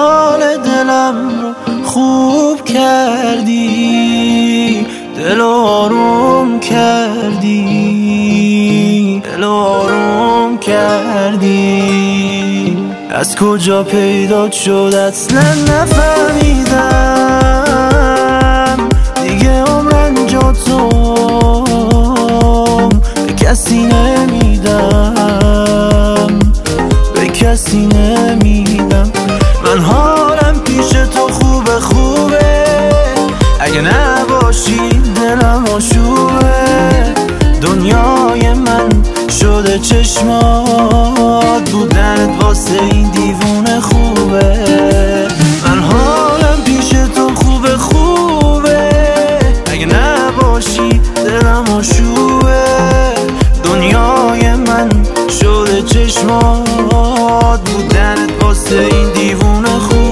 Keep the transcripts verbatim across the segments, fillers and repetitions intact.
حال دلم رو خوب کردی، دل آروم کردی، دل آروم کردی. از کجا پیدا شد اصلا نفهمیدم، دیگه عمرن جا تو به کسی نمیدم، به کسی نمیدم. من حالم پیش تو خوبه خوبه، اگه نباشی دلم آشوبه. دنیای من شده چشمات، بودنت واسه این دیوونه خوبه. من حالم پیش تو خوبه خوبه، اگه نباشی دلم آشوبه. دنیای من شده چشمات، بودنت واسه این دیوونه خوبه.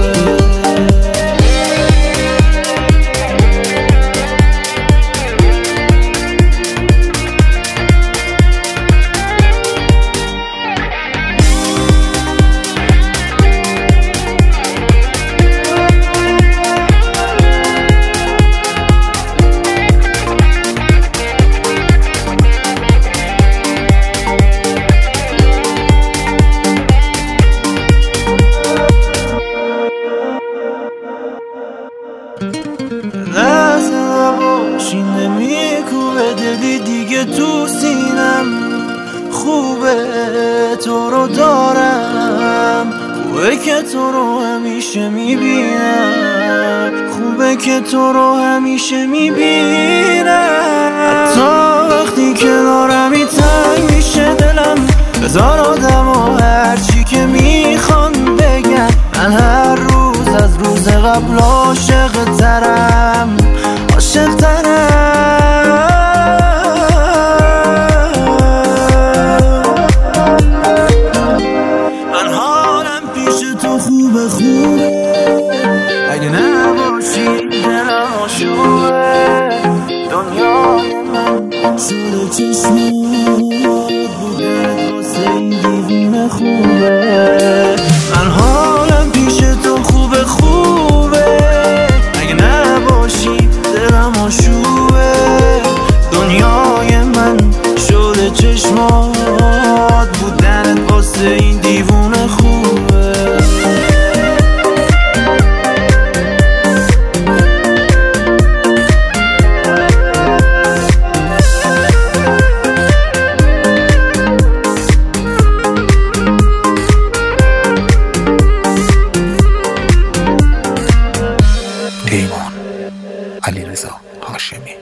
لحظه نباشی نمیکوبه دلی دیگه تو سینم. خوبه تو رو دارم، خوبه که تو رو همیشه میبینم، خوبه که تو رو همیشه میبینم. حتی وقتی که دارمی تنگ میشه دلم، هزار آدم و هرچی که میخوان بگن، من هر روز از روز قبل عاشق ترم، عاشق ترم. من حالم پیش تو خوبه خوبه، اگه نباشی دلم آشوبه. دنیای من شده چشمات، بوده واسه این دیوونه خوبه. من حالم پیش تو خوبه خوبه، اگه نباشی دلم آشوبه. دنیای من شده چشمات، بودنت واسه این دیوونه خوبه. پیمان علیرضا هاشمی.